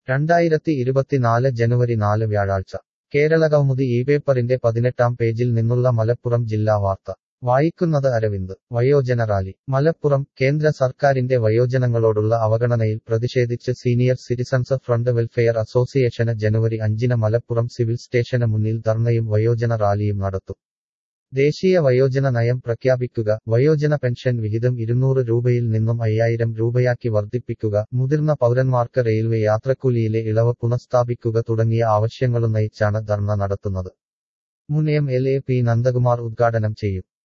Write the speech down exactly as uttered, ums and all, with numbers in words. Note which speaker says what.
Speaker 1: രണ്ടായിരത്തി ഇരുപത്തിനാല് ജനുവരി നാല് വ്യാഴാഴ്ച കേരളകൗമുദി ഈ പേപ്പറിന്റെ പതിനെട്ടാം പേജിൽ നിന്നുള്ള മലപ്പുറം ജില്ലാ വാർത്ത വായിക്കുന്നത് അരവിന്ദ് വയോജന റാലി മലപ്പുറം കേന്ദ്ര സർക്കാരിന്റെ വയോജനങ്ങളോടുള്ള അവഗണനയിൽ പ്രതിഷേധിച്ച് സീനിയർ സിറ്റിസൺസ് ഫ്രണ്ട് വെൽഫെയർ അസോസിയേഷന് ജനുവരി അഞ്ചിന് മലപ്പുറം സിവിൽ സ്റ്റേഷന് മുന്നിൽ ധർണയും വയോജന റാലിയും നടത്തും. ദേശീയ വയോജന നയം പ്രഖ്യാപിക്കുക, വയോജന പെൻഷൻ വിഹിതം ഇരുന്നൂറ് രൂപയിൽ നിന്നും അയ്യായിരം രൂപയാക്കി വർദ്ധിപ്പിക്കുക, മുതിർന്ന പൗരന്മാർക്ക് റെയിൽവേ യാത്രക്കൂലിയിലെ ഇളവ് പുനഃസ്ഥാപിക്കുക തുടങ്ങിയ ആവശ്യങ്ങളുന്നയിച്ചാണ് ധർണ നടത്തുന്നത്. മുൻ M L A P Nandakumar ഉദ്ഘാടനം ചെയ്യും.